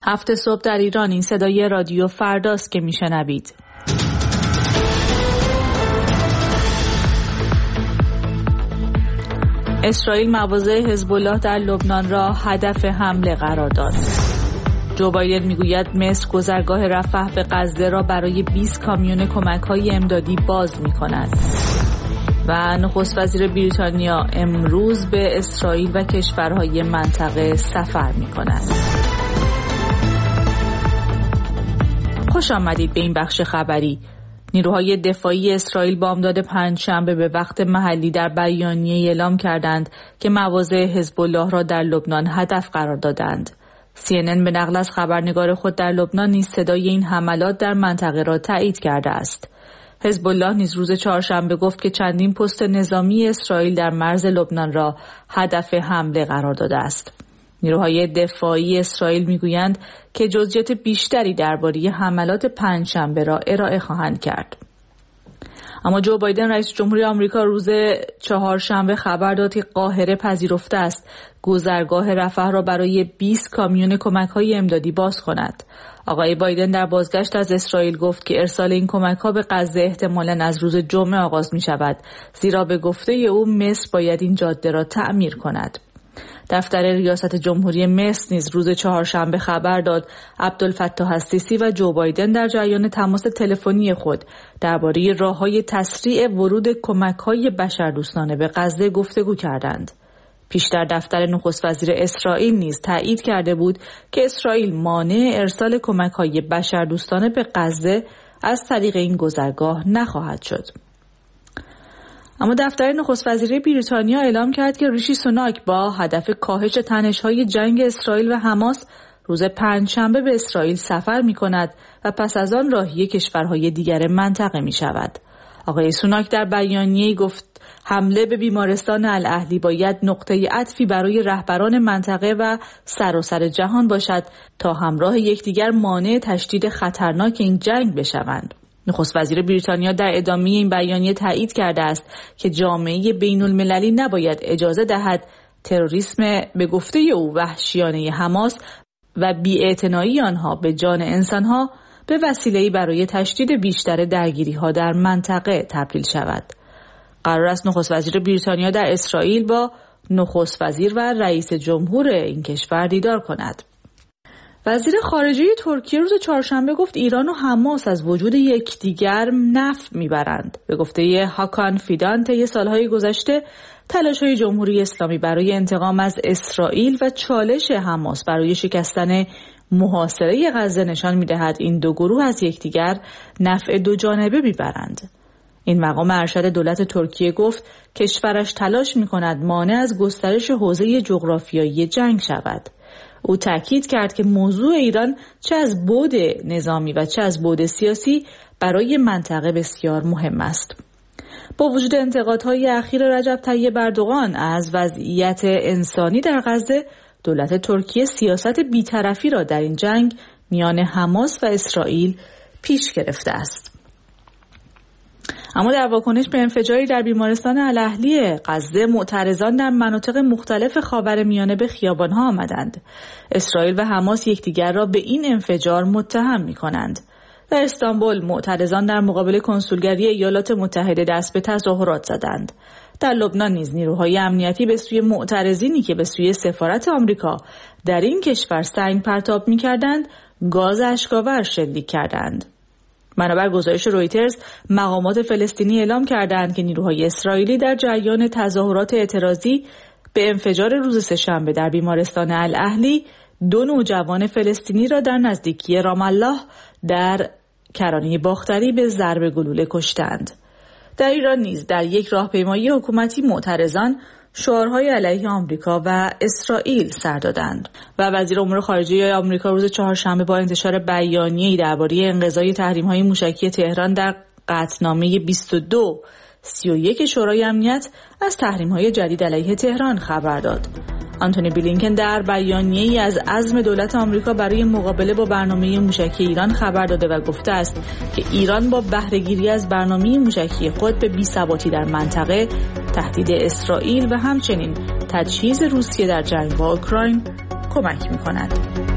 7 صبح در ایران. این صدای رادیو فرداست که میشنوید. اسرائیل مواضع حزب الله در لبنان را هدف حمله قرار داد. جو بایدن میگوید مصر گذرگاه رفح به غزه را برای 20 کامیون کمک‌های امدادی باز می‌کند. و نخست وزیر بریتانیا امروز به اسرائیل و کشورهای منطقه سفر می‌کند. خوش آمدید به این بخش خبری. نیروهای دفاعی اسرائیل بامداد پنجشنبه به وقت محلی در بیانیه‌ای اعلام کردند که مواضع حزب الله را در لبنان هدف قرار دادند. CNN به نقل از خبرنگار خود در لبنان نیز صدای این حملات در منطقه را تایید کرده است. حزب الله نیز روز چهارشنبه گفت که چندین پست نظامی اسرائیل در مرز لبنان را هدف حمله قرار داده است. نیروهای دفاعی اسرائیل میگویند که جزئیات بیشتری درباره حملات پنجشنبه را ارائه خواهند کرد. اما جو بایدن رئیس جمهوری آمریکا روز چهارشنبه خبر داد که قاهره پذیرفته است گذرگاه رفح را برای 20 کامیون کمک‌های امدادی باز کند. آقای بایدن در بازگشت از اسرائیل گفت که ارسال این کمک‌ها به غزه احتمالاً از روز جمعه آغاز می‌شود، زیرا به گفته او مصر باید این جاده را تعمیر کند. دفتر ریاست جمهوری مصر نیز روز چهارشنبه خبر داد عبدالفتاح السیسی و جو بایدن در جریان تماس تلفنی خود درباره راه‌های تسریع ورود کمک‌های بشردوستانه به غزه گفتگو کردند. پیشتر دفتر نخست وزیر اسرائیل نیز تایید کرده بود که اسرائیل مانع ارسال کمک‌های بشردوستانه به غزه از طریق این گذرگاه نخواهد شد. اما دفتر نخست وزیر بریتانیا اعلام کرد که ریشی سوناک با هدف کاهش تنش‌های جنگ اسرائیل و حماس روز پنجشنبه به اسرائیل سفر می‌کند و پس از آن راهی کشورهای دیگر منطقه می‌شود. آقای سوناک در بیانیه‌ای گفت حمله به بیمارستان الاهلی باید نقطه عطفی برای رهبران منطقه و سراسر جهان باشد تا همراه یکدیگر مانع تشدید خطرناک این جنگ بشوند. نخست وزیر بریتانیا در ادامه این بیانیه تایید کرده است که جامعه بین‌المللی نباید اجازه دهد تروریسم به گفته او وحشیانه حماس و بی‌اعتنایی آنها به جان انسانها به وسیله‌ای برای تشدید بیشتر درگیری‌ها در منطقه تبدیل شود. قرار است نخست وزیر بریتانیا در اسرائیل با نخست وزیر و رئیس جمهور این کشور دیدار کند. وزیر خارجه ترکیه روز چهارشنبه گفت ایران و حماس از وجود یکدیگر نفع میبرند. به گفته هاکان فیدان طی سالهای گذشته تلاش‌های جمهوری اسلامی برای انتقام از اسرائیل و چالش حماس برای شکستن محاصره غزه نشان می‌دهد این دو گروه از یکدیگر نفع دو جانبه میبرند. این مقام ارشد دولت ترکیه گفت کشورش تلاش می‌کند مانع از گسترش حوزه جغرافیایی جنگ شود. او تاکید کرد که موضوع ایران چه از بعد نظامی و چه از بعد سیاسی برای منطقه بسیار مهم است. با وجود انتقادهای اخیر رجب طیب اردوغان از وضعیت انسانی در غزه، دولت ترکیه سیاست بی‌طرفی را در این جنگ میان حماس و اسرائیل پیش گرفته است. اما در واکنش به انفجاری در بیمارستان الاهلی غزه، معترضان در مناطق مختلف خاورمیانه به خیابان‌ها آمدند. اسرائیل و حماس یکدیگر را به این انفجار متهم می‌کنند. در استانبول معترضان در مقابل کنسولگری ایالات متحده دست به تظاهرات زدند. در لبنان نیز نیروهای امنیتی به سوی معترضینی که به سوی سفارت آمریکا در این کشور سنگ پرتاب می‌کردند، گاز اشک‌آور شلیک کردند. منابع گزارش رویترز، مقامات فلسطینی اعلام کردند که نیروهای اسرائیلی در جریان تظاهرات اعتراضی به انفجار روز سه‌شنبه در بیمارستان الاهلی 2 نوجوان فلسطینی را در نزدیکی رام الله در کرانه باختری به ضرب گلوله کشتند. در ایران نیز در یک راهپیمایی حکومتی معترضان شعارهای علیه آمریکا و اسرائیل سر دادند و وزیر امور خارجه آمریکا روز چهارشنبه با انتشار بیانیه‌ای درباره انقضای تحریم‌های موشکی تهران در قطعنامه 2231 شورای امنیت از تحریم‌های جدید علیه تهران خبر داد. آنتونی بلینکن در بیانیه‌ای از عزم دولت آمریکا برای مقابله با برنامه موشکی ایران خبر داده و گفته است که ایران با بهره‌گیری از برنامه موشکی خود به بی‌ثباتی در منطقه، تهدید اسرائیل و همچنین تجهیز روسیه در جنگ با اوکراین کمک می‌کند.